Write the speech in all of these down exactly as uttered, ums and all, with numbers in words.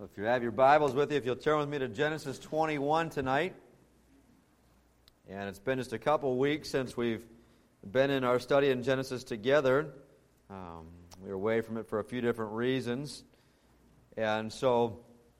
So if you have your Bibles with you, if you'll turn with me to Genesis twenty-one tonight. And it's been just a couple weeks since we've been in our study in Genesis together. Um, we were away from it for a few different reasons. And so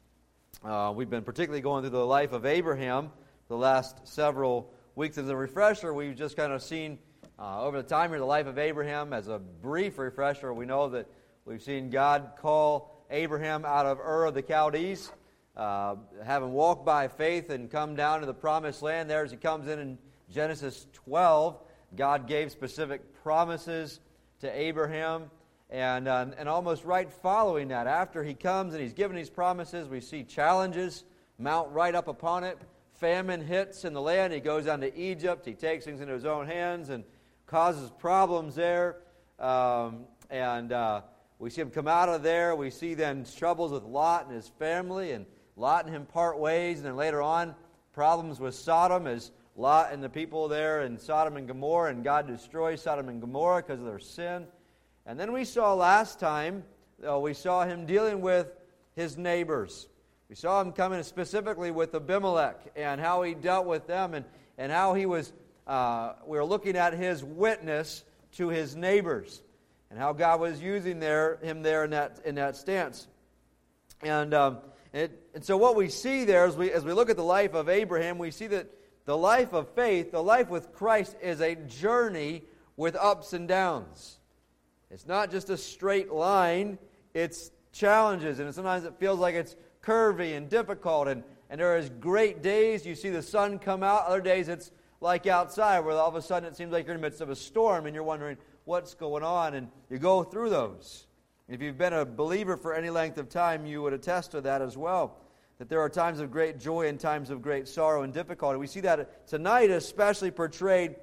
uh, we've been particularly going through the life of Abraham the last several weeks. As a refresher, we've just kind of seen uh, over the time here the life of Abraham. As a brief refresher, we know that we've seen God call Abraham out of Ur of the Chaldees, uh, having walked by faith and come down to the promised land. There as he comes in in Genesis twelve, God gave specific promises to Abraham. And, uh, and almost right following that, after he comes and he's given these promises, we see challenges mount right up upon it. Famine hits in the land. He goes down to Egypt. He takes things into his own hands and causes problems there. Um, and uh, we see him come out of there. We see then troubles with Lot and his family, and Lot and him part ways. And then later on, problems with Sodom as Lot and the people there in Sodom and Gomorrah, and God destroys Sodom and Gomorrah because of their sin. And then we saw last time, uh, we saw him dealing with his neighbors. We saw him coming specifically with Abimelech and how he dealt with them, and, and how he was, uh, we were looking at his witness to his neighbors and how God was using there, him there in that, in that stance. And, um, it, and so what we see there as we, as we look at the life of Abraham, we see that the life of faith, the life with Christ, is a journey with ups and downs. It's not just a straight line, it's challenges, and sometimes it feels like it's curvy and difficult, and, and there is great days, you see the sun come out, other days it's like outside, where all of a sudden it seems like you're in the midst of a storm, and you're wondering what's going on, and you go through those. If you've been a believer for any length of time, you would attest to that as well, that there are times of great joy and times of great sorrow and difficulty. We see that tonight especially portrayed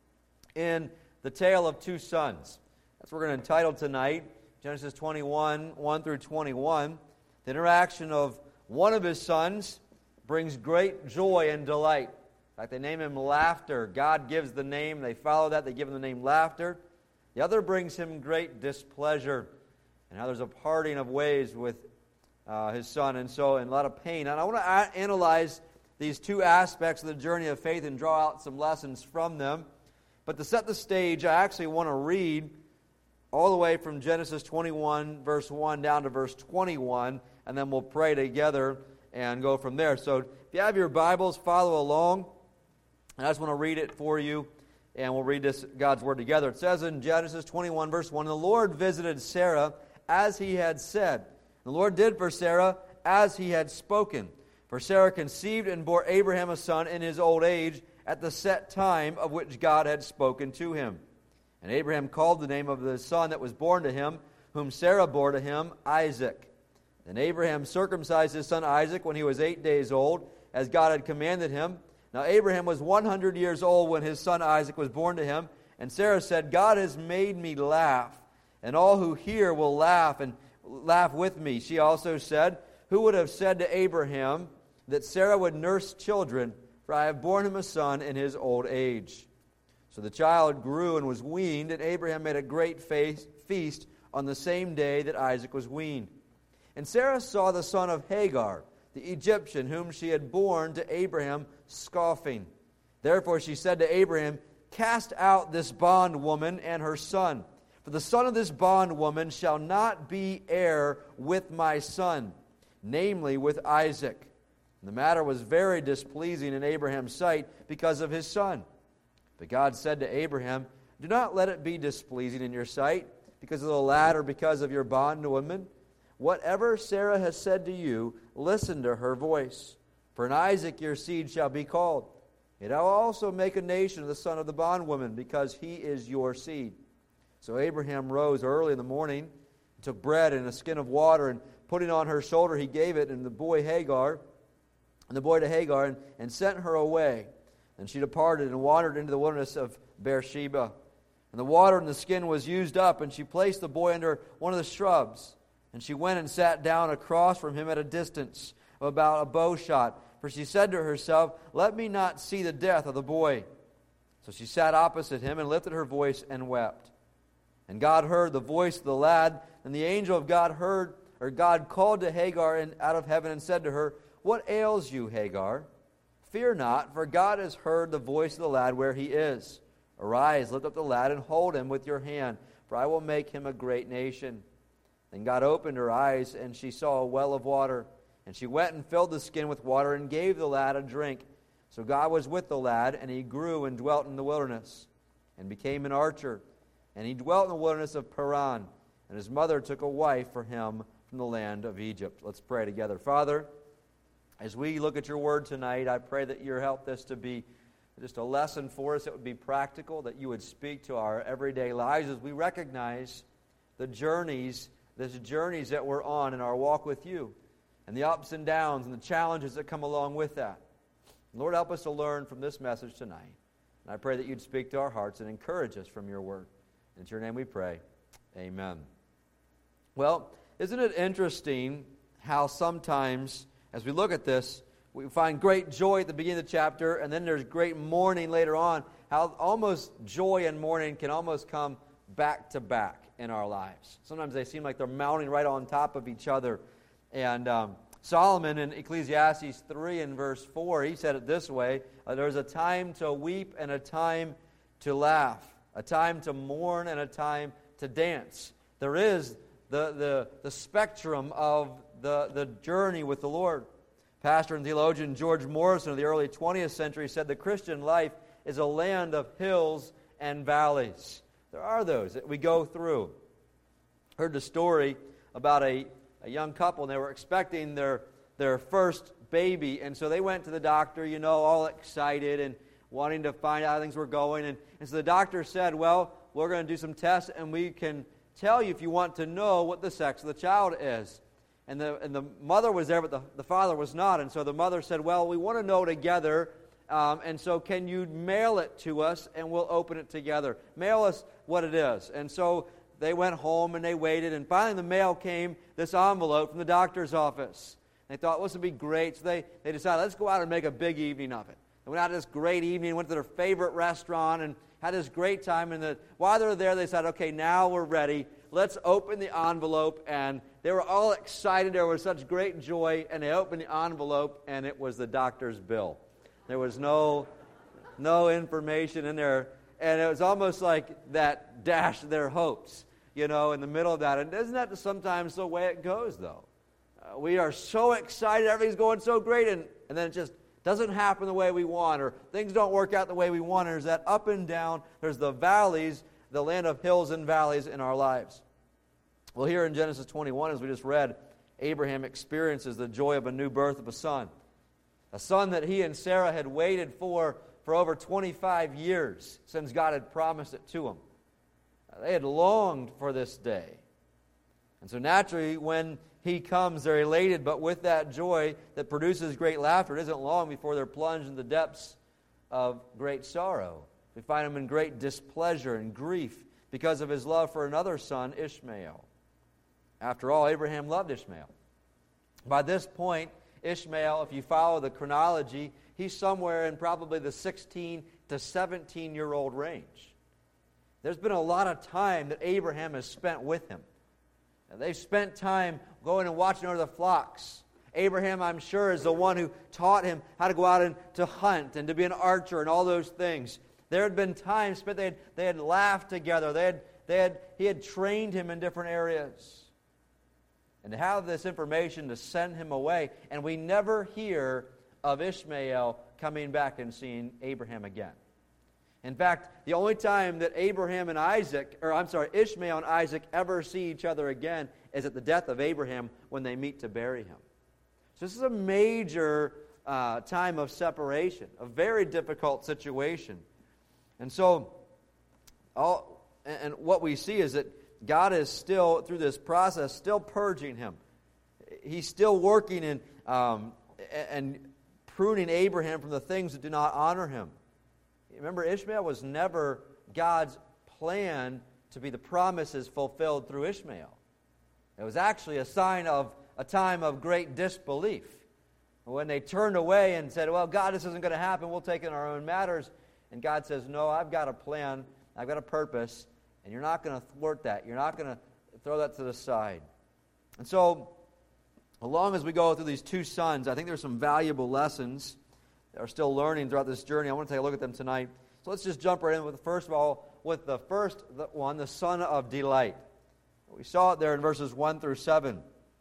in the tale of two sons. That's what we're going to entitle tonight, Genesis twenty-one, one through twenty-one. The interaction of one of his sons brings great joy and delight. In fact, they name him Laughter. God gives the name. They follow that. They give him the name Laughter. The other brings him great displeasure. And now there's a parting of ways with uh, his son, and so and a lot of pain. And I want to a- analyze these two aspects of the journey of faith and draw out some lessons from them. But to set the stage, I actually want to read all the way from Genesis twenty-one, verse one, down to verse twenty-one, and then we'll pray together and go from there. So if you have your Bibles, follow along. And I just want to read it for you, and we'll read this God's Word together. It says in Genesis twenty-one, verse one, "The Lord visited Sarah as he had said. The Lord did for Sarah as he had spoken. For Sarah conceived and bore Abraham a son in his old age at the set time of which God had spoken to him. And Abraham called the name of the son that was born to him, whom Sarah bore to him, Isaac. Then Abraham circumcised his son Isaac when he was eight days old, as God had commanded him. Now Abraham was one hundred years old when his son Isaac was born to him. And Sarah said, God has made me laugh, and all who hear will laugh and laugh with me. She also said, who would have said to Abraham that Sarah would nurse children? For I have borne him a son in his old age. So the child grew and was weaned, and Abraham made a great feast on the same day that Isaac was weaned. And Sarah saw the son of Hagar, the Egyptian, whom she had borne to Abraham, scoffing. Therefore she said to Abraham, cast out this bondwoman and her son, for the son of this bondwoman shall not be heir with my son, namely with Isaac. And the matter was very displeasing in Abraham's sight because of his son. But God said to Abraham, do not let it be displeasing in your sight because of the lad or because of your bondwoman. Whatever Sarah has said to you, listen to her voice. For in Isaac your seed shall be called. Yet I will also make a nation of the son of the bondwoman, because he is your seed. So Abraham rose early in the morning, and took bread and a skin of water, and putting on her shoulder he gave it, and the boy Hagar, and the boy to Hagar, and, and sent her away. And she departed and wandered into the wilderness of Beersheba. And the water in the skin was used up, and she placed the boy under one of the shrubs. And she went and sat down across from him at a distance of about a bow shot. For she said to herself, let me not see the death of the boy. So she sat opposite him and lifted her voice and wept. And God heard the voice of the lad, and the angel of God heard, or God called to Hagar in, out of heaven and said to her, "What ails you, Hagar? Fear not, for God has heard the voice of the lad where he is. Arise, lift up the lad, and hold him with your hand, for I will make him a great nation." Then God opened her eyes, and she saw a well of water. And she went and filled the skin with water and gave the lad a drink. So God was with the lad, and he grew and dwelt in the wilderness, and became an archer. And he dwelt in the wilderness of Paran. And his mother took a wife for him from the land of Egypt. Let's pray together. Father, as we look at your word tonight, I pray that you help this to be just a lesson for us that would be practical, that you would speak to our everyday lives as we recognize the journeys, the journeys that we're on in our walk with you, and the ups and downs and the challenges that come along with that. Lord, help us to learn from this message tonight. And I pray that you'd speak to our hearts and encourage us from your word. In your name we pray. Amen. Well, isn't it interesting how sometimes, as we look at this, we find great joy at the beginning of the chapter, and then there's great mourning later on, how almost joy and mourning can almost come back to back in our lives. Sometimes they seem like they're mounting right on top of each other. And um, Solomon in Ecclesiastes three and verse four, he said it this way, uh, there's a time to weep and a time to laugh, a time to mourn and a time to dance. There is the, the, the spectrum of the, the journey with the Lord. Pastor and theologian George Morrison of the early twentieth century said the Christian life is a land of hills and valleys. There are those that we go through. Heard the story about a, a young couple, and they were expecting their, their first baby, and so they went to the doctor, you know, all excited and wanting to find out how things were going. And, and so the doctor said, well, we're going to do some tests, and we can tell you if you want to know what the sex of the child is. And the, and the mother was there, but the, the father was not. And so the mother said, well, we want to know together, um, and so can you mail it to us, and we'll open it together. Mail us what it is. And so they went home, and they waited, and finally the mail came, this envelope from the doctor's office. They thought, well, this would be great. So they, they decided, let's go out and make a big evening of it. They went out to this great evening, went to their favorite restaurant, and had this great time. And the, while they were there, they said, okay, now we're ready. Let's open the envelope. And they were all excited. There was such great joy. And they opened the envelope, and it was the doctor's bill. There was no, no information in there. And it was almost like that dashed their hopes, you know, in the middle of that. And isn't that sometimes the way it goes, though? Uh, we are so excited. Everything's going so great. And, and then it just doesn't happen the way we want, or things don't work out the way we want. There's that up and down. There's the valleys, the land of hills and valleys in our lives. Well, here in Genesis twenty-one, as we just read, Abraham experiences the joy of a new birth of a son. A son that he and Sarah had waited for for over twenty-five years since God had promised it to him. They had longed for this day. And so naturally, when he comes, they're elated, but with that joy that produces great laughter, it isn't long before they're plunged in the depths of great sorrow. We find him in great displeasure and grief because of his love for another son, Ishmael. After all, Abraham loved Ishmael. By this point, Ishmael, if you follow the chronology, he's somewhere in probably the sixteen to seventeen-year-old range. There's been a lot of time that Abraham has spent with him. And they've spent time going and watching over the flocks. Abraham, I'm sure, is the one who taught him how to go out and to hunt and to be an archer and all those things. There had been time spent, they had, they had laughed together. They had, they had, he had trained him in different areas. And to have this information to send him away, and we never hear of Ishmael coming back and seeing Abraham again. In fact, the only time that Abraham and Isaac, or I'm sorry, Ishmael and Isaac ever see each other again is at the death of Abraham when they meet to bury him. So this is a major uh, time of separation, a very difficult situation. And so, all, and what we see is that God is still, through this process, still purging him. He's still working in, um, and pruning Abraham from the things that do not honor him. Remember, Ishmael was never God's plan to be the promises fulfilled through Ishmael. It was actually a sign of a time of great disbelief. When they turned away and said, well, God, this isn't going to happen, we'll take it in our own matters. And God says, no, I've got a plan, I've got a purpose, and you're not going to thwart that. You're not going to throw that to the side. And so, along as we go through these two sons, I think there's some valuable lessons that are still learning throughout this journey. I want to take a look at them tonight. So let's just jump right in with, first of all, with the first one, the son of delight. We saw it there in verses one through seven.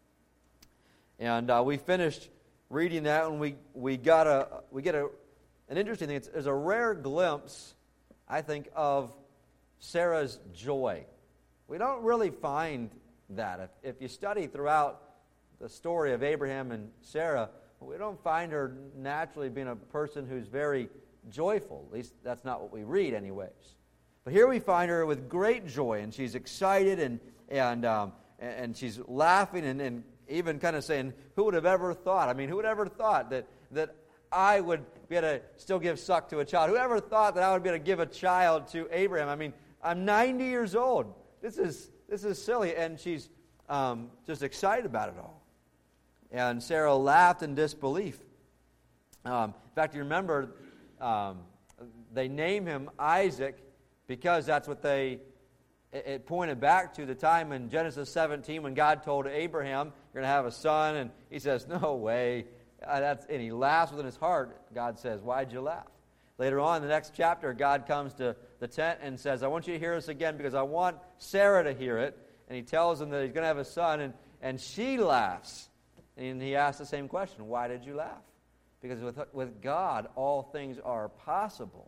And uh, we finished reading that, and we, we got a we get a an interesting thing. It's, it's a rare glimpse, I think, of Sarah's joy. We don't really find that. If, if you study throughout the story of Abraham and Sarah, we don't find her naturally being a person who's very joyful. At least that's not what we read anyways. But here we find her with great joy, and she's excited, and and um, and she's laughing, and, and even kind of saying, who would have ever thought? I mean, who would ever thought that, that I would be able to still give suck to a child? Who ever thought that I would be able to give a child to Abraham? I mean, I'm ninety years old. This is this is silly. And she's um, just excited about it all. And Sarah laughed in disbelief. Um, in fact, you remember, um, they name him Isaac because that's what they, it, it pointed back to the time in Genesis seventeen when God told Abraham, you're going to have a son, and he says, no way. Uh, that's, and he laughs within his heart. God says, why'd you laugh? Later on in the next chapter, God comes to the tent and says, I want you to hear this again because I want Sarah to hear it. And he tells him that he's going to have a son, and, and she laughs. And he asks the same question, why did you laugh? Because with, with God, all things are possible.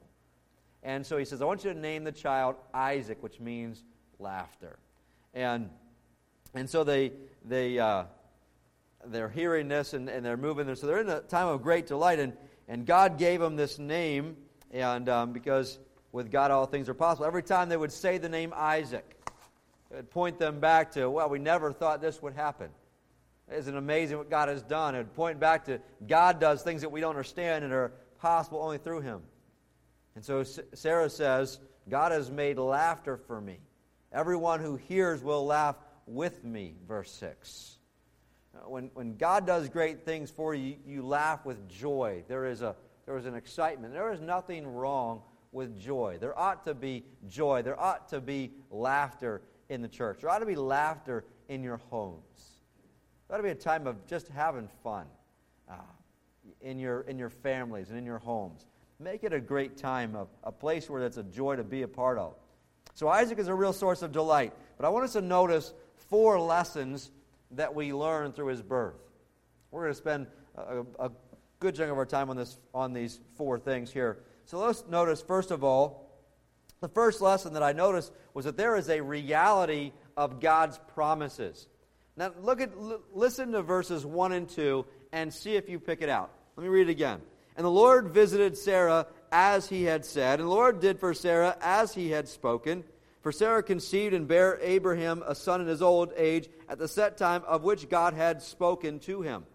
And so he says, I want you to name the child Isaac, which means laughter. And and so they, they, uh, they're hearing this, and, and they're moving there. So they're in a time of great delight, and, and God gave them this name, and um, because with God all things are possible. Every time they would say the name Isaac, it would point them back to, well, we never thought this would happen. Isn't it amazing what God has done? It would point back to God does things that we don't understand and are possible only through Him. And so Sarah says, God has made laughter for me. Everyone who hears will laugh with me, verse six. When, when God does great things for you, you laugh with joy. There is a there is an excitement. There is nothing wrong with joy. There ought to be joy. There ought to be laughter in the church. There ought to be laughter in your homes. There ought to be a time of just having fun uh, in your in your families and in your homes. Make it a great time, of a place where it's a joy to be a part of. So Isaac is a real source of delight. But I want us to notice four lessons that we learn through his birth. We're going to spend a, a good chunk of our time on this on these four things here. So let's notice, first of all, the first lesson that I noticed was that there is a reality of God's promises. Now look at l- listen to verses one and two and see if you pick it out. Let me read it again. And the Lord visited Sarah as he had said, and the Lord did for Sarah as he had spoken. For Sarah conceived and bare Abraham a son in his old age at the set time of which God had spoken to him.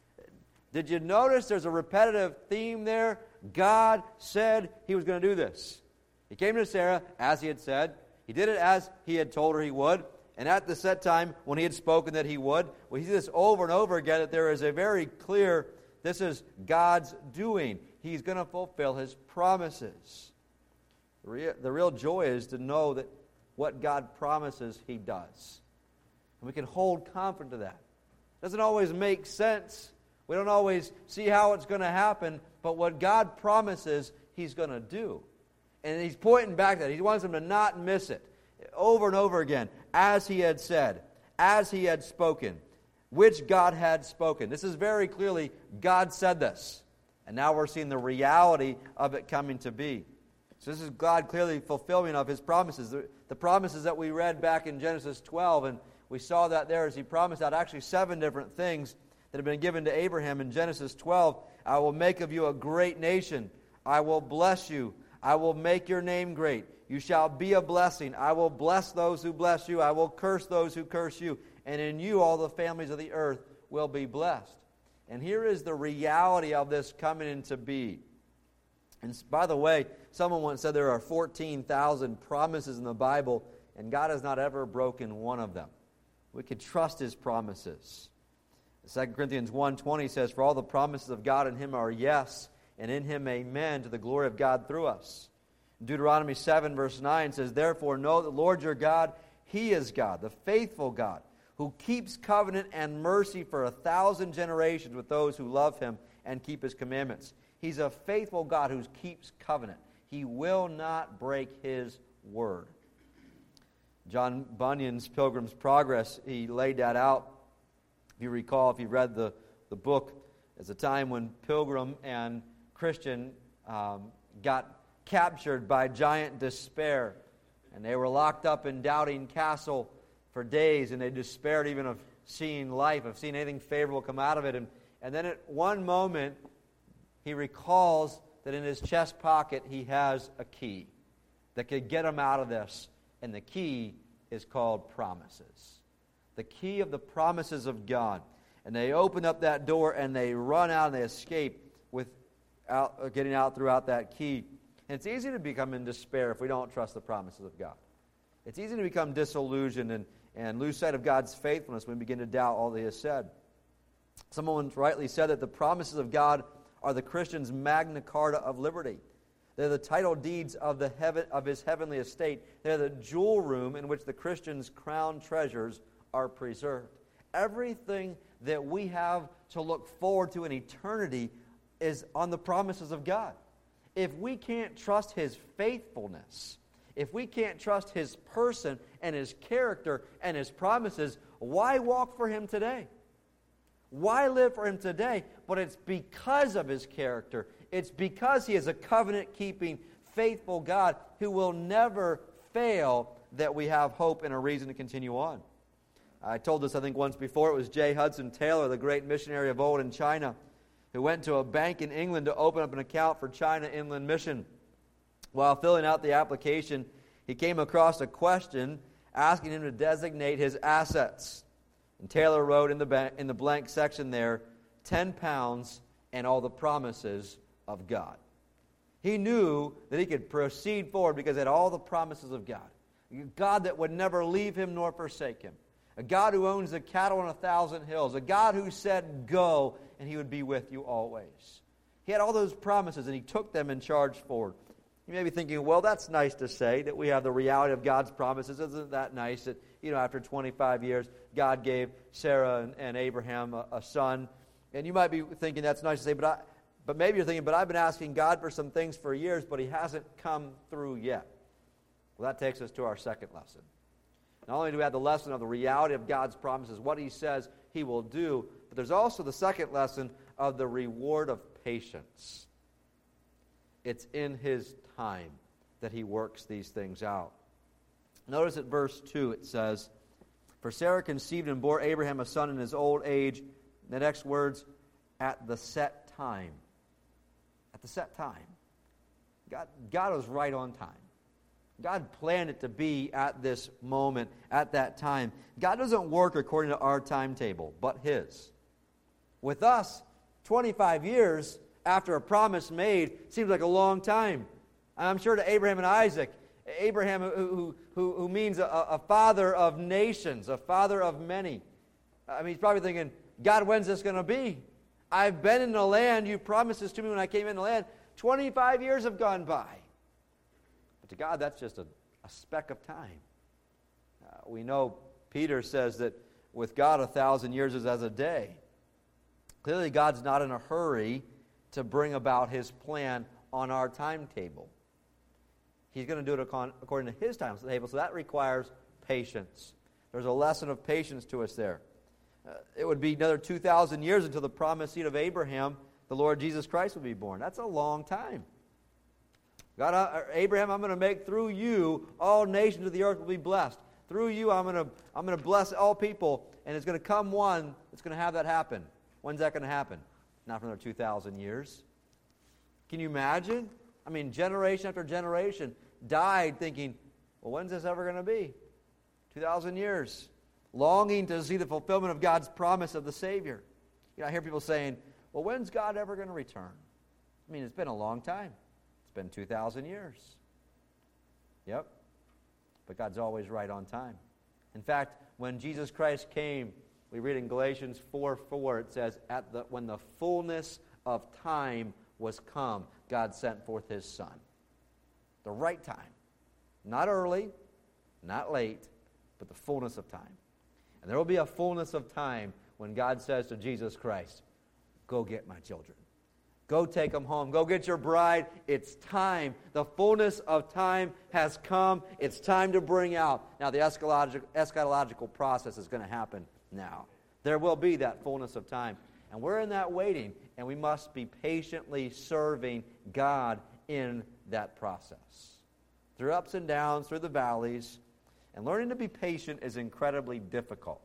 Did you notice there's a repetitive theme there? God said he was going to do this. He came to Sarah as he had said. He did it as he had told her he would. And at the set time when he had spoken that he would. We see this over and over again, that there is a very clear, this is God's doing. He's going to fulfill his promises. The real, the real joy is to know that what God promises, he does. And we can hold confidence to that. It doesn't always make sense. We don't always see how it's going to happen, but what God promises, he's going to do. And he's pointing back to that. He wants them to not miss it. Over and over again, as he had said, as he had spoken, which God had spoken. This is very clearly, God said this. And now we're seeing the reality of it coming to be. So this is God clearly fulfilling of his promises. The, the promises that we read back in Genesis twelve, and we saw that there as he promised out actually seven different things that have been given to Abraham in Genesis twelve. I will make of you a great nation. I will bless you. I will make your name great. You shall be a blessing. I will bless those who bless you. I will curse those who curse you. And in you all the families of the earth will be blessed. And here is the reality of this coming into being. And by the way, someone once said there are fourteen thousand promises in the Bible, and God has not ever broken one of them. We can trust his promises. Second Corinthians one twenty says, for all the promises of God in him are yes, and in him amen, to the glory of God through us. Deuteronomy seven verse nine says, therefore know that the Lord your God, he is God, the faithful God, who keeps covenant and mercy for a thousand generations with those who love him and keep his commandments. He's a faithful God who keeps covenant. He will not break his word. John Bunyan's Pilgrim's Progress, he laid that out. If you recall, if you read the, the book, it's a time when Pilgrim and Christian um, got captured by giant despair. And they were locked up in Doubting Castle for days, and they despaired even of seeing life, of seeing anything favorable come out of it. And, and then at one moment, he recalls that in his chest pocket he has a key that could get him out of this. And the key is called promises. The key of the promises of God. And they open up that door and they run out and they escape without getting out throughout that key. And it's easy to become in despair if we don't trust the promises of God. It's easy to become disillusioned and, and lose sight of God's faithfulness when we begin to doubt all that he has said. Someone rightly said that the promises of God are the Christian's Magna Carta of liberty. They're the title deeds of the heaven of his heavenly estate. They're the jewel room in which the Christian's crown treasures are preserved. Everything that we have to look forward to in eternity is on the promises of God. If we can't trust his faithfulness, if we can't trust his person and his character and his promises, why walk for him today? Why live for him today? But it's because of his character. It's because he is a covenant-keeping, faithful God who will never fail that we have hope and a reason to continue on. I told this, I think, once before. It was J. Hudson Taylor, the great missionary of old in China, who went to a bank in England to open up an account for China Inland Mission. While filling out the application, he came across a question asking him to designate his assets. And Taylor wrote in the, ba- in the blank section there, ten pounds and all the promises of God. He knew that he could proceed forward because he had all the promises of God. God that would never leave him nor forsake him. A God who owns the cattle on a thousand hills. A God who said, go, and he would be with you always. He had all those promises, and he took them and charged forward. You may be thinking, well, that's nice to say, that we have the reality of God's promises. Isn't that nice that, you know, after twenty-five years, God gave Sarah and, and Abraham a, a son? And you might be thinking that's nice to say, but I, but maybe you're thinking, but I've been asking God for some things for years, but he hasn't come through yet. Well, that takes us to our second lesson. Not only do we have the lesson of the reality of God's promises, what he says he will do, but there's also the second lesson of the reward of patience. It's in his time that he works these things out. Notice at verse two it says, for Sarah conceived and bore Abraham a son in his old age. The next words, at the set time. At the set time. God, God was right on time. God planned it to be at this moment, at that time. God doesn't work according to our timetable, but his. With us, twenty-five years after a promise made seems like a long time. I'm sure to Abraham and Isaac, Abraham who, who, who means a, a father of nations, a father of many. I mean, he's probably thinking, God, when's this going to be? I've been in the land. You promised this to me when I came in the land. twenty-five years have gone by. But to God, that's just a, a speck of time. Uh, we know Peter says that with God, a thousand years is as a day. Clearly, God's not in a hurry to bring about his plan on our timetable. He's going to do it according to his timetable, so that requires patience. There's a lesson of patience to us there. Uh, it would be another two thousand years until the promised seed of Abraham, the Lord Jesus Christ, would be born. That's a long time. God, uh, Abraham, I'm going to make through you all nations of the earth will be blessed. Through you, I'm going to I'm going to bless all people, and it's going to come one that's going to have that happen. When's that going to happen? Not for another two thousand years. Can you imagine? I mean, generation after generation died thinking, well, when's this ever going to be? two thousand years. Longing to see the fulfillment of God's promise of the Savior. You know, I hear people saying, well, when's God ever going to return? I mean, it's been a long time. It's been two thousand years. Yep. But God's always right on time. In fact, when Jesus Christ came, we read in Galatians four four, it says, "At the when the fullness of time was come, God sent forth his Son." The right time. Not early, not late, but the fullness of time. And there will be a fullness of time when God says to Jesus Christ, go get my children. Go take them home. Go get your bride. It's time. The fullness of time has come. It's time to bring out. Now, the eschatological, eschatological process is going to happen now. There will be that fullness of time. And we're in that waiting, and we must be patiently serving God in that process. Through ups and downs, through the valleys. And learning to be patient is incredibly difficult.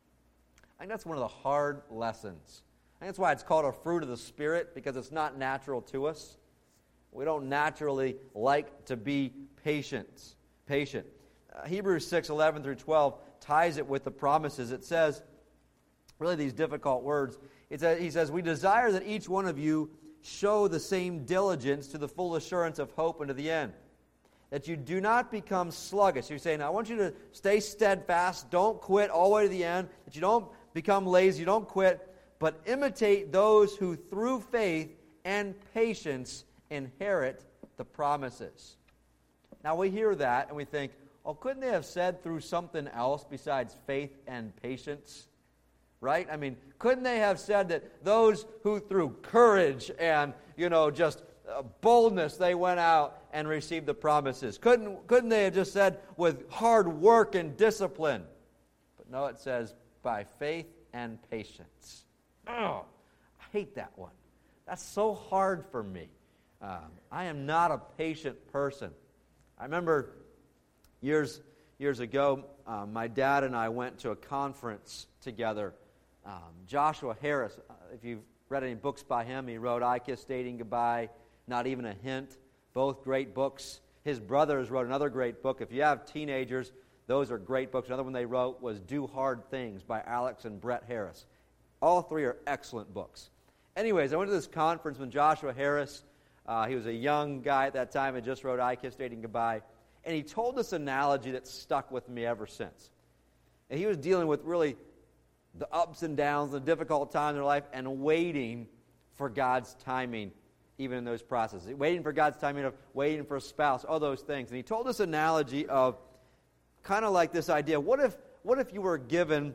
I think that's one of the hard lessons. I think that's why it's called a fruit of the Spirit, because it's not natural to us. We don't naturally like to be patient. Patient. Uh, Hebrews six, eleven through twelve ties it with the promises. It says, really these difficult words, it says, he says, we desire that each one of you show the same diligence to the full assurance of hope unto the end, that you do not become sluggish. You're saying, I want you to stay steadfast, don't quit all the way to the end, that you don't become lazy, you don't quit, but imitate those who through faith and patience inherit the promises. Now we hear that and we think, oh, couldn't they have said through something else besides faith and patience? Right? I mean, couldn't they have said that those who through courage and, you know, just uh, boldness they went out and received the promises? Couldn't, couldn't they have just said with hard work and discipline? But no, it says by faith and patience. Oh, I hate that one. That's so hard for me. Um, I am not a patient person. I remember years years ago, um, my dad and I went to a conference together. Um, Joshua Harris, uh, if you've read any books by him, he wrote I Kissed Dating Goodbye, Not Even a Hint, both great books. His brothers wrote another great book. If you have teenagers, those are great books. Another one they wrote was Do Hard Things by Alex and Brett Harris. All three are excellent books. Anyways, I went to this conference with Joshua Harris. Uh, he was a young guy at that time and just wrote I Kissed Dating Goodbye. And he told this analogy that stuck with me ever since. And he was dealing with really the ups and downs, the difficult times in their life, and waiting for God's timing, even in those processes. Waiting for God's timing, of waiting for a spouse, all those things. And he told this analogy of kind of like this idea. What if, what if you were given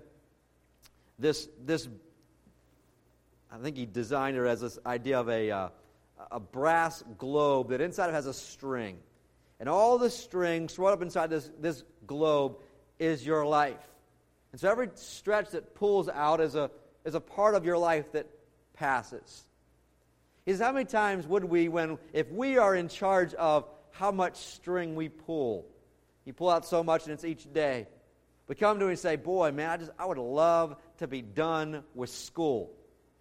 this this I think he designed it as this idea of a, uh, a brass globe that inside it has a string. And all the strings thrown up inside this, this globe is your life. And so every stretch that pulls out is a, is a part of your life that passes. He says, how many times would we, when if we are in charge of how much string we pull, you pull out so much and it's each day, we come to him and say, boy, man, I just I would love to be done with school.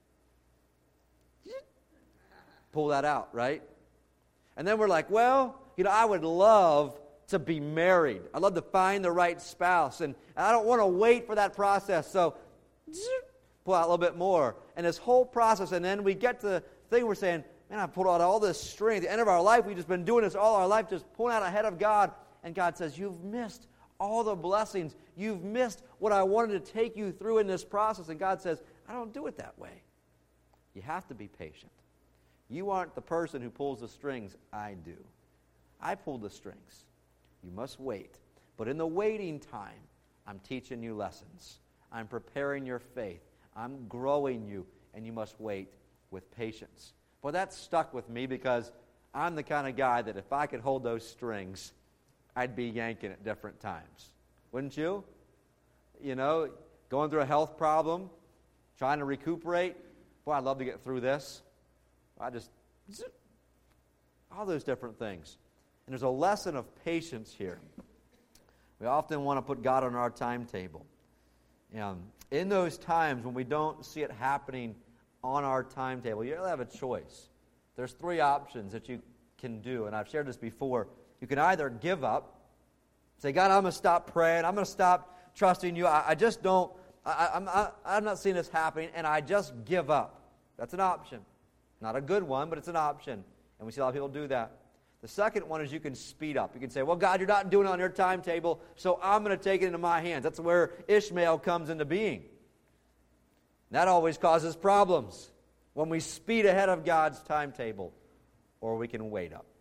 Pull that out, right? And then we're like, well, you know, I would love to be married. I'd love to find the right spouse. And I don't want to wait for that process. So pull out a little bit more. And this whole process, and then we get to the thing we're saying, man, I pulled out all this string. At the end of our life, we've just been doing this all our life, just pulling out ahead of God. And God says, you've missed all the blessings. You've missed what I wanted to take you through in this process. And God says, I don't do it that way. You have to be patient. You aren't the person who pulls the strings. I do. I pull the strings. You must wait. But in the waiting time, I'm teaching you lessons. I'm preparing your faith. I'm growing you, and you must wait with patience. Well, that stuck with me because I'm the kind of guy that if I could hold those strings, I'd be yanking at different times. Wouldn't you? You know, going through a health problem, trying to recuperate. Boy, I'd love to get through this. I just, all those different things. And there's a lesson of patience here. We often want to put God on our timetable. And in those times when we don't see it happening on our timetable, you have a choice. There's three options that you can do, and I've shared this before. You can either give up, say, God, I'm going to stop praying, I'm going to stop trusting you, I, I just don't, I, I'm, I, I'm not seeing this happening, and I just give up. That's an option. Not a good one, but it's an option. And we see a lot of people do that. The second one is you can speed up. You can say, well, God, you're not doing it on your timetable, so I'm going to take it into my hands. That's where Ishmael comes into being. That always causes problems when we speed ahead of God's timetable. Or we can wait up.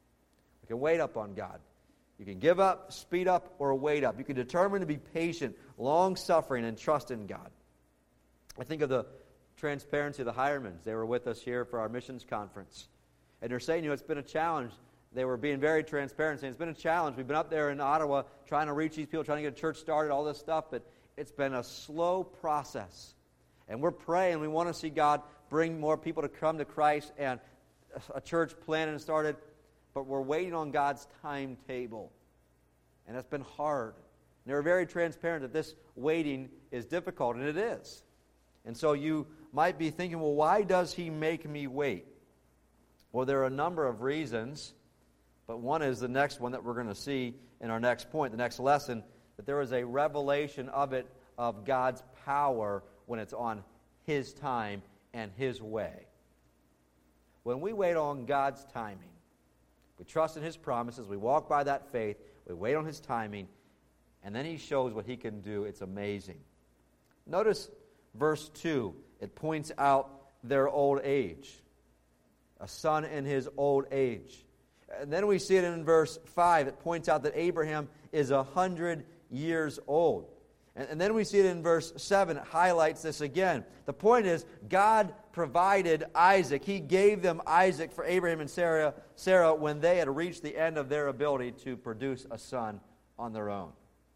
We can wait up on God. You can give up, speed up, or wait up. You can determine to be patient, long-suffering and trust in God. I think of the transparency of the Hiremans. They were with us here for our missions conference. And they're saying, you know, it's been a challenge. They were being very transparent, saying it's been a challenge. We've been up there in Ottawa trying to reach these people, trying to get a church started, all this stuff, but it's been a slow process. And we're praying. We want to see God bring more people to come to Christ and a church planted and started, but we're waiting on God's timetable. And it's been hard. And they were very transparent that this waiting is difficult, and it is. And so you might be thinking, well, why does he make me wait? Well, there are a number of reasons, but one is the next one that we're going to see in our next point, the next lesson, that there is a revelation of it, of God's power when it's on his time and his way. When we wait on God's timing, we trust in his promises, we walk by that faith, we wait on his timing, and then he shows what he can do. It's amazing. Notice verse two. It points out their old age. A son in his old age. And then we see it in verse five. It points out that Abraham is a hundred years old. And, and then we see it in verse seven. It highlights this again. The point is, God provided Isaac. He gave them Isaac for Abraham and Sarah, Sarah when they had reached the end of their ability to produce a son on their own.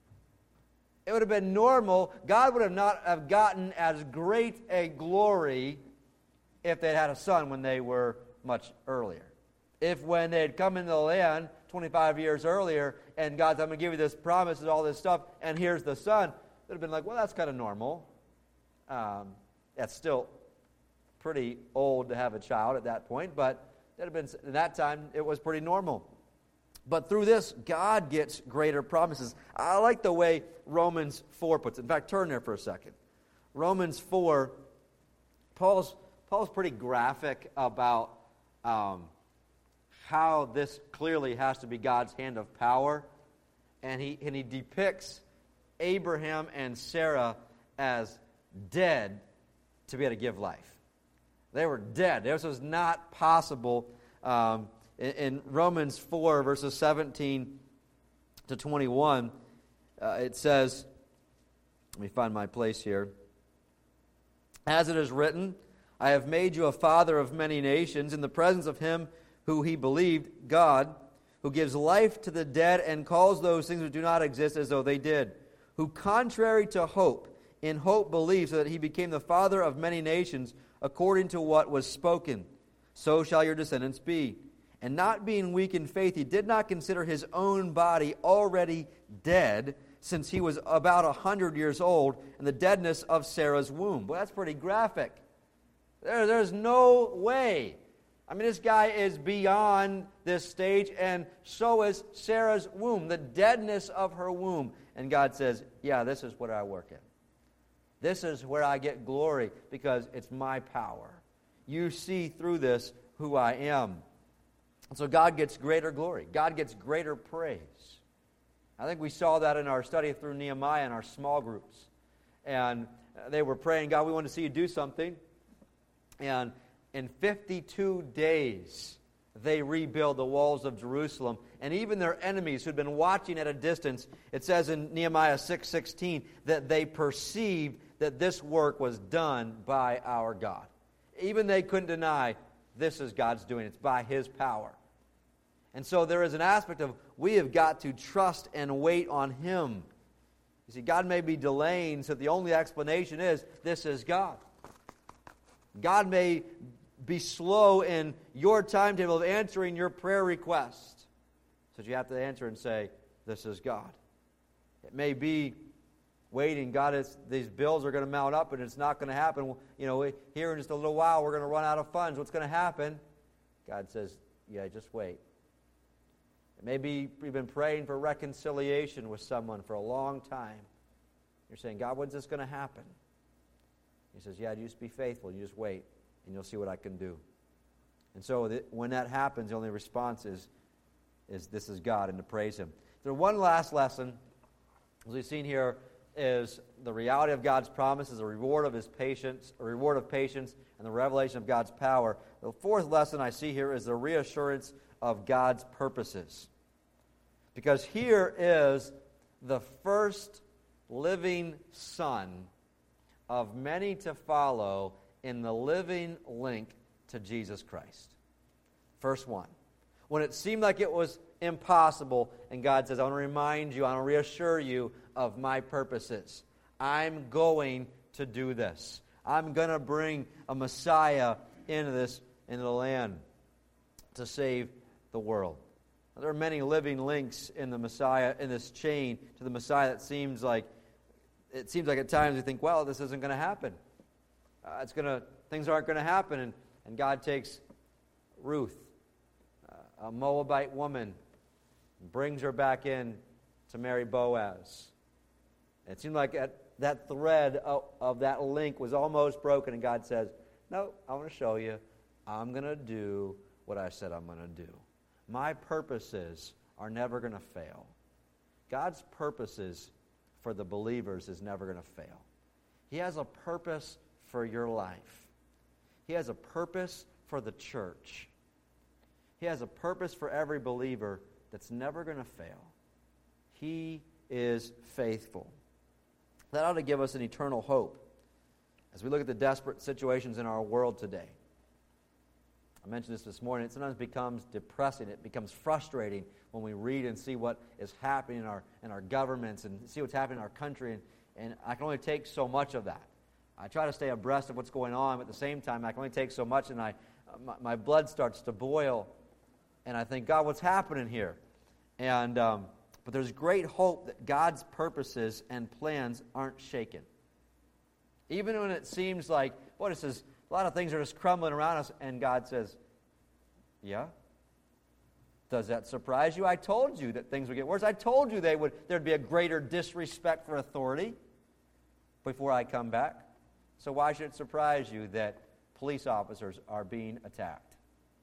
It would have been normal. God would have not have gotten as great a glory if they had a son when they were much earlier. If when they had come into the land twenty-five years earlier, and God's, I'm going to give you this promise and all this stuff, and here's the son, they'd have been like, well, that's kind of normal. Um, that's still pretty old to have a child at that point, but that had been, at that time, it was pretty normal. But through this, God gets greater promises. I like the way Romans four puts it. In fact, turn there for a second. Romans four, Paul's, Paul's pretty graphic about um, how this clearly has to be God's hand of power. And he, and he depicts Abraham and Sarah as dead to be able to give life. They were dead. This was not possible. Um, in, in Romans four, verses seventeen to twenty-one, uh, it says, let me find my place here. As it is written, I have made you a father of many nations in the presence of him who he believed, God, who gives life to the dead and calls those things which do not exist as though they did, who contrary to hope, in hope believed, so that he became the father of many nations according to what was spoken. So shall your descendants be. And not being weak in faith, he did not consider his own body already dead, since he was about a hundred years old, and the deadness of Sarah's womb. Well, that's pretty graphic. There, there's no way. I mean, this guy is beyond this stage, and so is Sarah's womb, the deadness of her womb. And God says, yeah, this is what I work in. This is where I get glory, because it's my power. You see through this who I am. And so God gets greater glory. God gets greater praise. I think we saw that in our study through Nehemiah in our small groups. And they were praying, God, we want to see you do something. And in fifty-two days, they rebuild the walls of Jerusalem. And even their enemies who'd been watching at a distance, it says in Nehemiah six sixteen, that they perceived that this work was done by our God. Even they couldn't deny this is God's doing. It's by his power. And so there is an aspect of we have got to trust and wait on him. You see, God may be delaying, so the only explanation is this is God. God may be slow in your timetable of answering your prayer request. So you have to answer and say, this is God. It may be waiting. God, is, these bills are going to mount up and it's not going to happen. You know, here in just a little while we're going to run out of funds. What's going to happen? God says, yeah, just wait. It may be you've been praying for reconciliation with someone for a long time. You're saying, God, when's this going to happen? He says, yeah, you just be faithful. You just wait, and you'll see what I can do. And so th- when that happens, the only response is, is this is God, and to praise him. So one last lesson, as we've seen here, is the reality of God's promise is a reward of his patience, a reward of patience, and the revelation of God's power. The fourth lesson I see here is the reassurance of God's purposes. Because here is the first living son of many to follow in the living link to Jesus Christ. Verse one. When it seemed like it was impossible, and God says, I want to remind you, I want to reassure you of my purposes. I'm going to do this. I'm going to bring a Messiah into this, into the land to save the world. There are many living links in the Messiah, in this chain to the Messiah that seems like, it seems like at times we think, well, this isn't going to happen. Uh, it's going to, things aren't going to happen. And, and God takes Ruth, uh, a Moabite woman, and brings her back in to marry Boaz. And it seemed like at, that thread of, of that link was almost broken, and God says, no, I want to show you. I'm going to do what I said I'm going to do. My purposes are never going to fail. God's purposes for the believers is never going to fail. He has a purpose for your life. He has a purpose for the church. He has a purpose for every believer that's never going to fail. He is faithful. That ought to give us an eternal hope as we look at the desperate situations in our world today. I mentioned this this morning. It sometimes becomes depressing. It becomes frustrating when we read and see what is happening in our in our governments and see what's happening in our country. And, and I can only take so much of that. I try to stay abreast of what's going on, but at the same time, I can only take so much, and I my, my blood starts to boil. And I think, God, what's happening here? And um, but there's great hope that God's purposes and plans aren't shaken. Even when it seems like, boy, this is, a lot of things are just crumbling around us, and God says, yeah? Does that surprise you? I told you that things would get worse. I told you they would there'd be a greater disrespect for authority before I come back. So why should it surprise you that police officers are being attacked?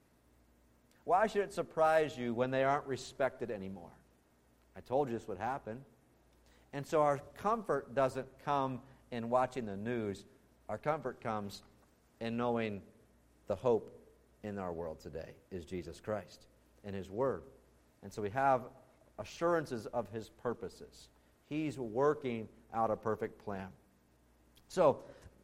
Why should it surprise you when they aren't respected anymore? I told you this would happen. And so our comfort doesn't come in watching the news. Our comfort comes in knowing the hope in our world today is Jesus Christ and His Word. And so we have assurances of His purposes. He's working out a perfect plan. So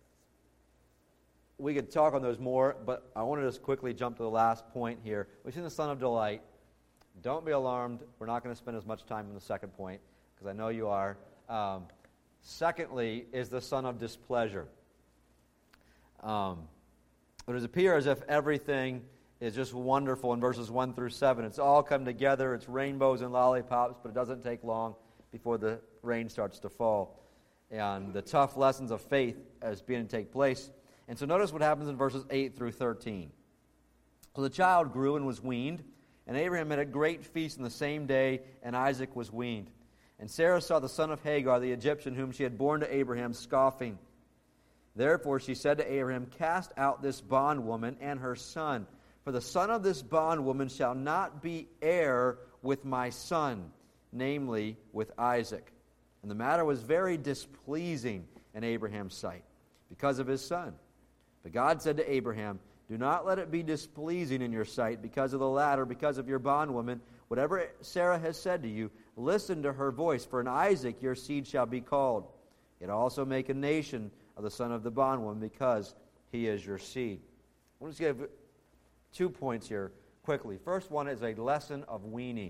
we could talk on those more, but I want to just quickly jump to the last point here. We've seen the Son of Delight. Don't be alarmed. We're not going to spend as much time on the second point, because I know you are. Um, secondly is the Son of Displeasure. Um, it would appear as if everything is just wonderful in verses one through seven. It's all come together. It's rainbows and lollipops, but it doesn't take long before the rain starts to fall. And the tough lessons of faith is beginning to take place. And so notice what happens in verses eight through thirteen. So the child grew and was weaned, and Abraham had a great feast on the same day, and Isaac was weaned. And Sarah saw the son of Hagar, the Egyptian, whom she had borne to Abraham, scoffing. Therefore she said to Abraham, cast out this bondwoman and her son, for the son of this bondwoman shall not be heir with my son, namely with Isaac. And the matter was very displeasing in Abraham's sight, because of his son. But God said to Abraham, do not let it be displeasing in your sight because of the lad or because of your bondwoman. Whatever Sarah has said to you, listen to her voice, for in Isaac your seed shall be called. Yet also make a nation of the son of the bondwoman, because he is your seed. I want to give two points here quickly. First one is a lesson of weaning.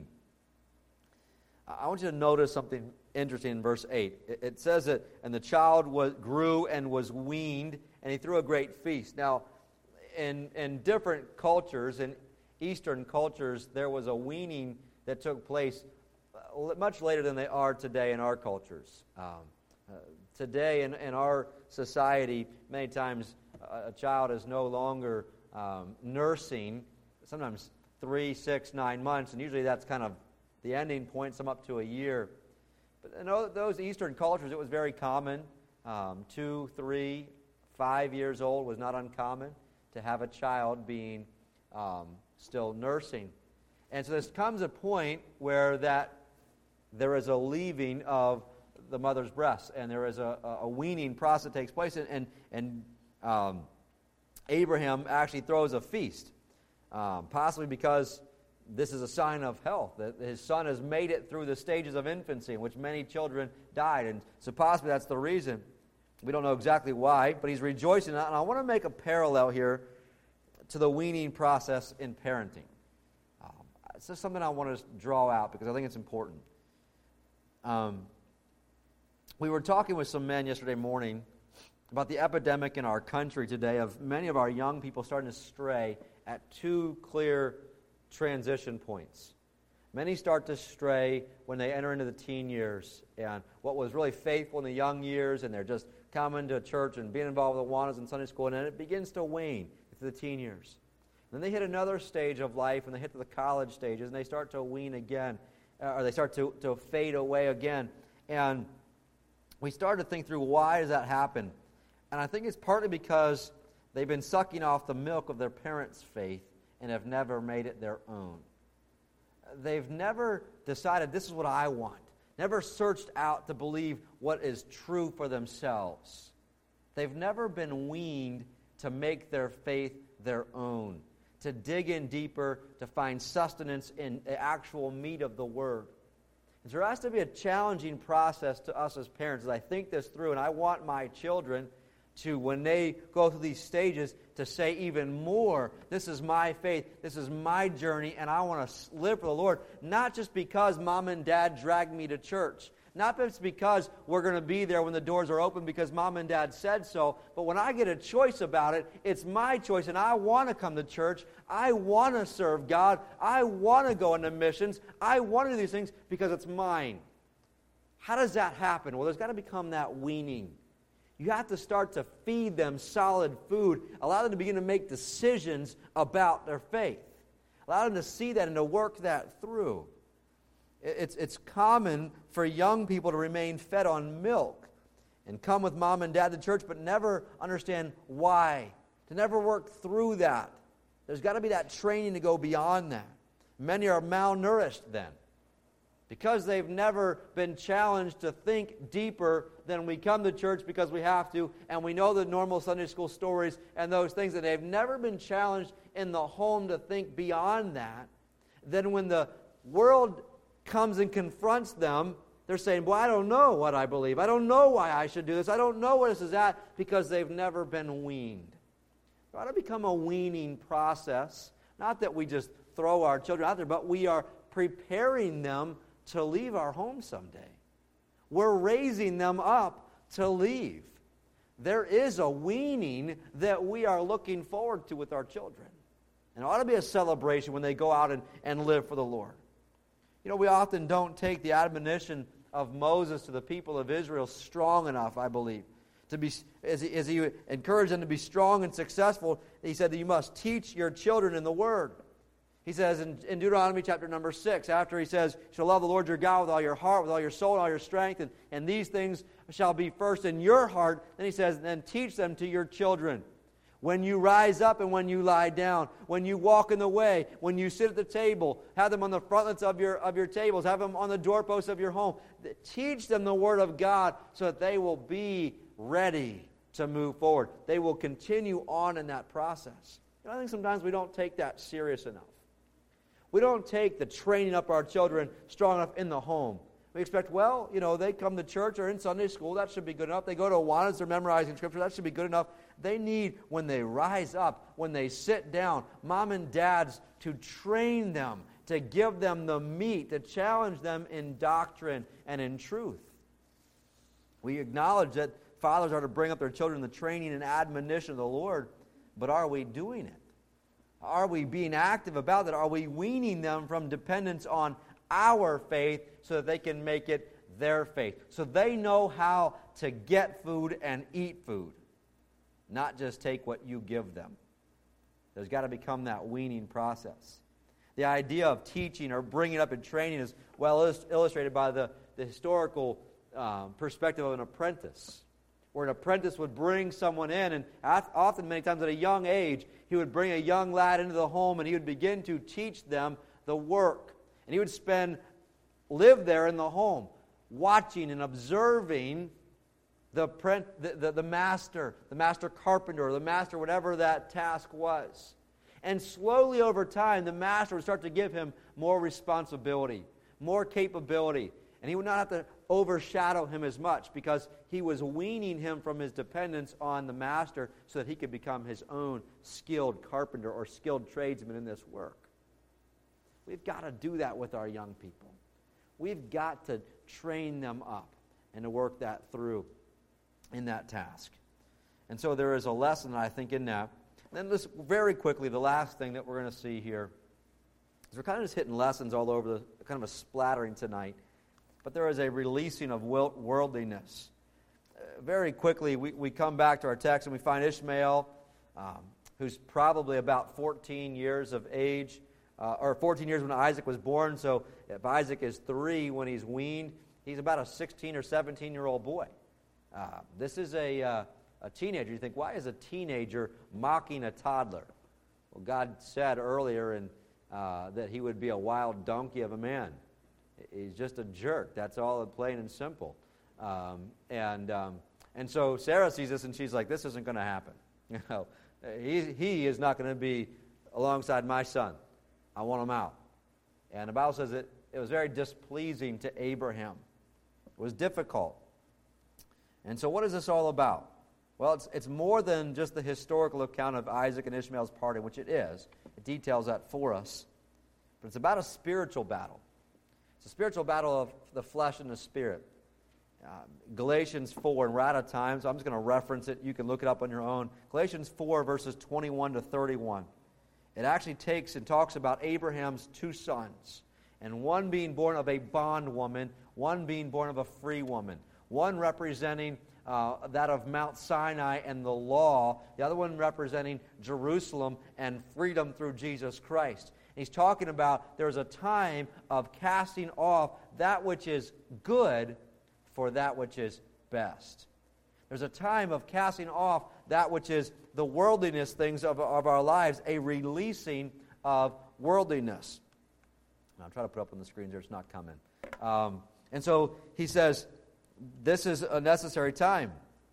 I want you to notice something interesting in verse eight. It says that, and the child was, grew and was weaned, and he threw a great feast. Now, in, in different cultures, in Eastern cultures, there was a weaning that took place much later than they are today in our cultures. Um, uh, today, in, in our society, many times a, a child is no longer um, nursing, sometimes three, six, nine months, and usually that's kind of the ending point, some up to a year. But in those Eastern cultures, it was very common. Um, two, three, five years old was not uncommon to have a child being um, still nursing. And so there comes a point where that there is a leaving of the mother's breast, and there is a, a weaning process that takes place, and, and, and um, Abraham actually throws a feast, um, possibly because this is a sign of health, that his son has made it through the stages of infancy in which many children died. And so possibly that's the reason. We don't know exactly why, but he's rejoicing. And I want to make a parallel here to the weaning process in parenting. Um, it's just something I want to draw out because I think it's important. Um, we were talking with some men yesterday morning about the epidemic in our country today of many of our young people starting to stray at two clear transition points. Many start to stray when they enter into the teen years, and what was really faithful in the young years, and they're just coming to church and being involved with Awanas in Sunday school, and then it begins to wane into the teen years. Then they hit another stage of life, and they hit to the college stages, and they start to wean again, or they start to, to fade away again. And we started to think through, why does that happen? And I think it's partly because they've been sucking off the milk of their parents' faith and have never made it their own. They've never decided, this is what I want. Never searched out to believe what is true for themselves. They've never been weaned to make their faith their own, to dig in deeper, to find sustenance in the actual meat of the Word. And so there has to be a challenging process to us as parents as I think this through, and I want my children to, when they go through these stages, to say even more, this is my faith, this is my journey, and I want to live for the Lord, not just because mom and dad dragged me to church, not just because we're going to be there when the doors are open because mom and dad said so, but when I get a choice about it, it's my choice, and I want to come to church, I want to serve God, I want to go into missions, I want to do these things because it's mine. How does that happen? Well, there's got to become that weaning. You have to start to feed them solid food. Allow them to begin to make decisions about their faith. Allow them to see that and to work that through. It's, it's common for young people to remain fed on milk and come with mom and dad to church but never understand why, to never work through that. There's got to be that training to go beyond that. Many are malnourished then, because they've never been challenged to think deeper than we come to church because we have to, and we know the normal Sunday school stories and those things, that they've never been challenged in the home to think beyond that. Then when the world comes and confronts them, they're saying, well, I don't know what I believe. I don't know why I should do this. I don't know where this is at, because they've never been weaned. It ought to become a weaning process. Not that we just throw our children out there, but we are preparing them to leave our home someday. We're raising them up to leave. There is a weaning that we are looking forward to with our children. And it ought to be a celebration when they go out and, and live for the Lord. You know, we often don't take the admonition of Moses to the people of Israel strong enough, I believe. To be, as he, as he encouraged them to be strong and successful, he said that you must teach your children in the Word. He says in, in Deuteronomy chapter number six, after he says, you shall love the Lord your God with all your heart, with all your soul, and all your strength, and, and these things shall be first in your heart. Then he says, then teach them to your children. When you rise up and when you lie down, when you walk in the way, when you sit at the table, have them on the frontlets of your, of your tables, have them on the doorposts of your home. Teach them the Word of God so that they will be ready to move forward. They will continue on in that process. You know, I think sometimes we don't take that serious enough. We don't take the training up our children strong enough in the home. We expect, well, you know, they come to church or in Sunday school, that should be good enough. They go to Awanas, they're memorizing Scripture, that should be good enough. They need, when they rise up, when they sit down, mom and dads to train them, to give them the meat, to challenge them in doctrine and in truth. We acknowledge that fathers are to bring up their children in the training and admonition of the Lord, but are we doing it? Are we being active about that? Are we weaning them from dependence on our faith so that they can make it their faith? So they know how to get food and eat food, not just take what you give them. There's got to become that weaning process. The idea of teaching or bringing up and training is well illustrated by the, the historical um, perspective of an apprentice, where an apprentice would bring someone in, and often, many times at a young age, he would bring a young lad into the home, and he would begin to teach them the work. And he would spend, live there in the home, watching and observing the, the, the, the master, the master carpenter, or the master, whatever that task was. And slowly over time, the master would start to give him more responsibility, more capability. And he would not have to overshadow him as much because he was weaning him from his dependence on the master so that he could become his own skilled carpenter or skilled tradesman in this work. We've got to do that with our young people. We've got to train them up and to work that through in that task. And so there is a lesson, I think, in that. And then this, very quickly, the last thing that we're going to see here is we're kind of just hitting lessons all over, the kind of a splattering tonight. But there is a releasing of worldliness. Uh, very quickly, we, we come back to our text and we find Ishmael, um, who's probably about fourteen years of age, uh, or fourteen years when Isaac was born. So if Isaac is three when he's weaned, he's about a sixteen or seventeen-year-old boy. Uh, this is a, uh, a teenager. You think, why is a teenager mocking a toddler? Well, God said earlier in, uh, that he would be a wild donkey of a man. He's just a jerk. That's all, plain and simple. Um, and um, and so Sarah sees this, and she's like, "This isn't going to happen. You know, he he is not going to be alongside my son. I want him out." And the Bible says that it was very displeasing to Abraham. It was difficult. And so, what is this all about? Well, it's it's more than just the historical account of Isaac and Ishmael's parting, which it is. It details that for us, but it's about a spiritual battle. It's a spiritual battle of the flesh and the spirit. Uh, Galatians four, and we're out of time, so I'm just going to reference it. You can look it up on your own. Galatians four, verses twenty-one to thirty-one. It actually takes and talks about Abraham's two sons, and one being born of a bondwoman, one being born of a free woman, one representing uh, that of Mount Sinai and the law, the other one representing Jerusalem and freedom through Jesus Christ. He's talking about there's a time of casting off that which is good for that which is best. There's a time of casting off that which is the worldliness things of, of our lives, a releasing of worldliness. And I'll try to put up on the screens there. It's not coming. Um, and so he says, this is a necessary time.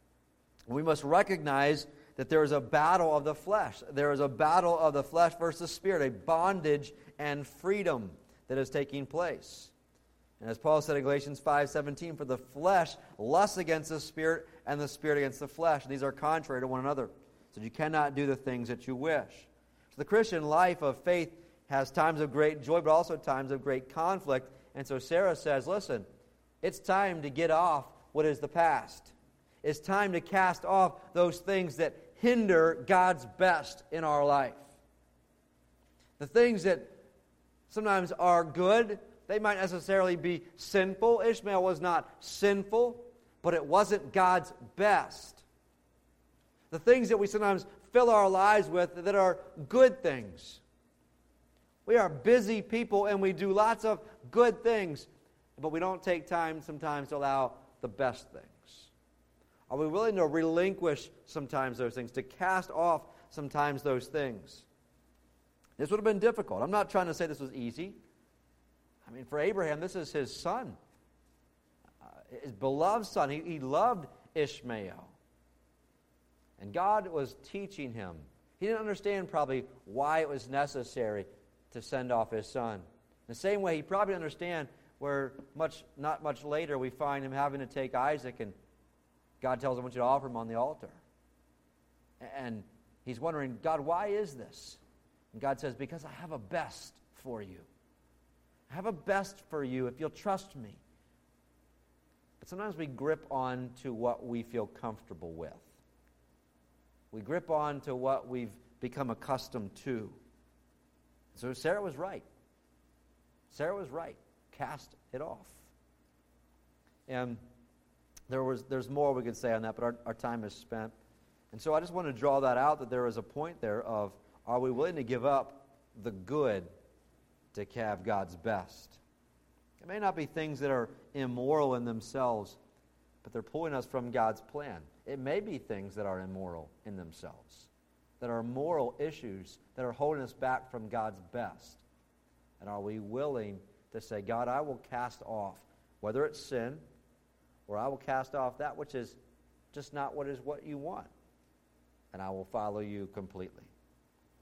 We must recognize that there is a battle of the flesh. There is a battle of the flesh versus spirit, a bondage and freedom that is taking place. And as Paul said in Galatians five seventeen, for the flesh lusts against the spirit, and the spirit against the flesh. And these are contrary to one another. So you cannot do the things that you wish. So the Christian life of faith has times of great joy, but also times of great conflict. And so Sarah says, listen, it's time to get off what is the past. It's time to cast off those things that hinder God's best in our life. The things that sometimes are good, they might necessarily be sinful. Ishmael was not sinful, but it wasn't God's best. The things that we sometimes fill our lives with that are good things. We are busy people and we do lots of good things, but we don't take time sometimes to allow the best things. Are we willing to relinquish sometimes those things, to cast off sometimes those things? This would have been difficult. I'm not trying to say this was easy. I mean, for Abraham, this is his son, uh, his beloved son. He, he loved Ishmael. And God was teaching him. He didn't understand probably why it was necessary to send off his son. In the same way, he probably didn't understand where much, not much later we find him having to take Isaac, and God tells him, I want you to offer him on the altar. And he's wondering, God, why is this? And God says, because I have a best for you. I have a best for you if you'll trust me. But sometimes we grip on to what we feel comfortable with. We grip on to what we've become accustomed to. So Sarah was right. Sarah was right. Cast it off. And there was there's more we could say on that, but our, our time is spent. And so I just want to draw that out, that there is a point there of, are we willing to give up the good to have God's best? It may not be things that are immoral in themselves, but they're pulling us from God's plan. It may be things that are immoral in themselves, that are moral issues that are holding us back from God's best. And are we willing to say, God, I will cast off, whether it's sin, or I will cast off that which is just not what is what you want, and I will follow you completely.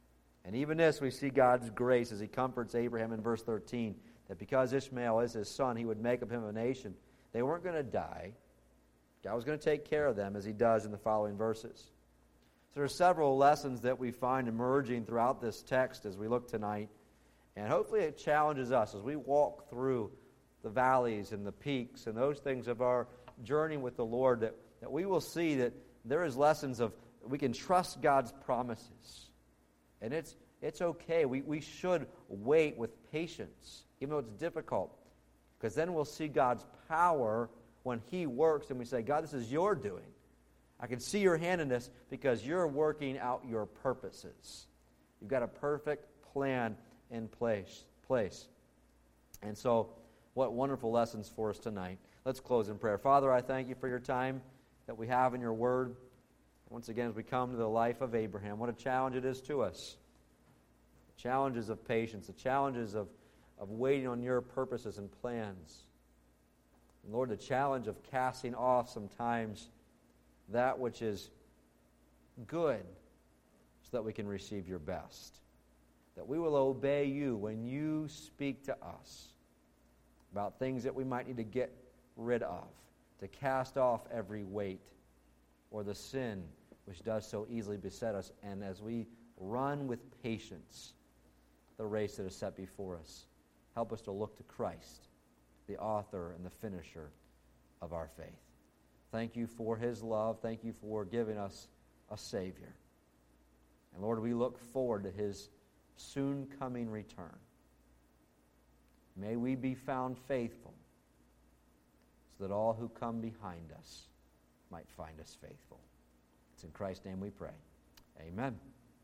And even this, we see God's grace as he comforts Abraham in verse thirteen, that because Ishmael is his son, he would make of him a nation. They weren't going to die. God was going to take care of them, as he does in the following verses. So there are several lessons that we find emerging throughout this text as we look tonight. And hopefully it challenges us as we walk through the valleys and the peaks and those things of our journey with the Lord, that, that we will see that there is lessons of we can trust God's promises. And it's it's okay. We, we should wait with patience, even though it's difficult, because then we'll see God's power when he works, and we say, God, this is your doing. I can see your hand in this because you're working out your purposes. You've got a perfect plan in place. place. And so, what wonderful lessons for us tonight. Let's close in prayer. Father, I thank you for your time that we have in your word. Once again, as we come to the life of Abraham, what a challenge it is to us. The challenges of patience, the challenges of, of waiting on your purposes and plans. And Lord, the challenge of casting off sometimes that which is good so that we can receive your best. That we will obey you when you speak to us about things that we might need to get rid of, to cast off every weight or the sin which does so easily beset us. And as we run with patience the race that is set before us, help us to look to Christ, the author and the finisher of our faith. Thank you for his love. Thank you for giving us a Savior. And Lord, we look forward to his soon coming return. May we be found faithful so that all who come behind us might find us faithful. It's in Christ's name we pray. Amen.